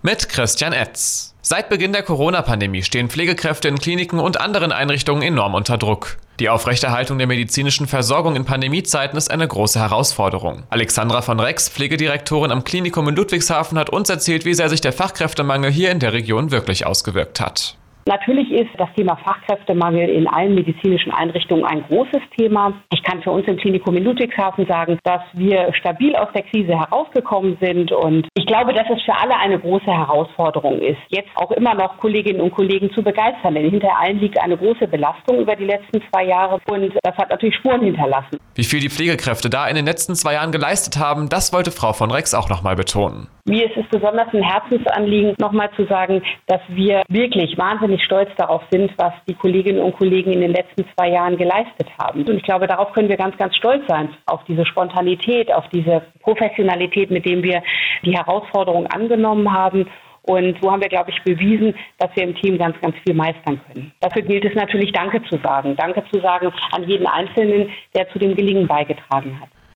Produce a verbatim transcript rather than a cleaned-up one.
Mit Christian Etz. Seit Beginn der Corona-Pandemie stehen Pflegekräfte in Kliniken und anderen Einrichtungen enorm unter Druck. Die Aufrechterhaltung der medizinischen Versorgung in Pandemiezeiten ist eine große Herausforderung. Alexandra von Rex, Pflegedirektorin am Klinikum in Ludwigshafen, hat uns erzählt, wie sehr sich der Fachkräftemangel hier in der Region wirklich ausgewirkt hat. Natürlich ist das Thema Fachkräftemangel in allen medizinischen Einrichtungen ein großes Thema. Ich kann für uns im Klinikum in Ludwigshafen sagen, dass wir stabil aus der Krise herausgekommen sind. Und ich glaube, dass es für alle eine große Herausforderung ist, jetzt auch immer noch Kolleginnen und Kollegen zu begeistern. Denn hinter allen liegt eine große Belastung über die letzten zwei Jahre. Und das hat natürlich Spuren hinterlassen. Wie viel die Pflegekräfte da in den letzten zwei Jahren geleistet haben, das wollte Frau von Rex auch nochmal betonen. Mir ist es besonders ein Herzensanliegen, nochmal zu sagen, dass wir wirklich wahnsinnig stolz darauf sind, was die Kolleginnen und Kollegen in den letzten zwei Jahren geleistet haben. Und ich glaube, darauf können wir ganz, ganz stolz sein, auf diese Spontanität, auf diese Professionalität, mit dem wir die Herausforderung angenommen haben. Und so haben wir, glaube ich, bewiesen, dass wir im Team ganz, ganz viel meistern können. Dafür gilt es natürlich, Danke zu sagen. Danke zu sagen an jeden Einzelnen, der zu dem Gelingen beigetragen hat.